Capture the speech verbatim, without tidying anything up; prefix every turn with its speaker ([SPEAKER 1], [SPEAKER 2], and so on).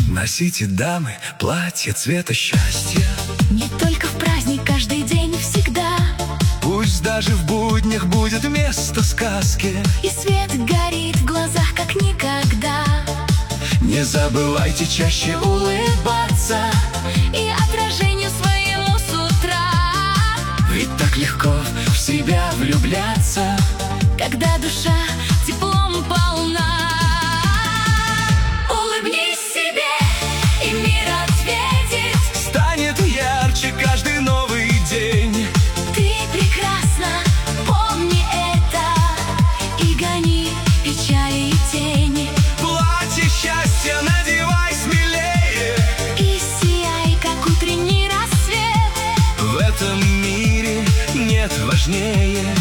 [SPEAKER 1] Носите, дамы, платье цвета счастья.
[SPEAKER 2] Не только в праздник, каждый день, всегда.
[SPEAKER 1] Пусть даже в буднях будет место сказке,
[SPEAKER 2] И свет горит в глазах, как никогда.
[SPEAKER 1] Не забывайте чаще улыбаться
[SPEAKER 2] И отражению своему с утра.
[SPEAKER 1] Ведь так легко в себя влюбляться,
[SPEAKER 2] Когда душа теплом полна. Улыбнись себе, и мир ответит.
[SPEAKER 1] станет ярче каждый новый день.
[SPEAKER 2] Ты прекрасна, помни это, И гони печали и тени.
[SPEAKER 1] Платье счастья надевай смелее,
[SPEAKER 2] И сияй, как утренний рассвет.
[SPEAKER 1] в этом мире нет важнее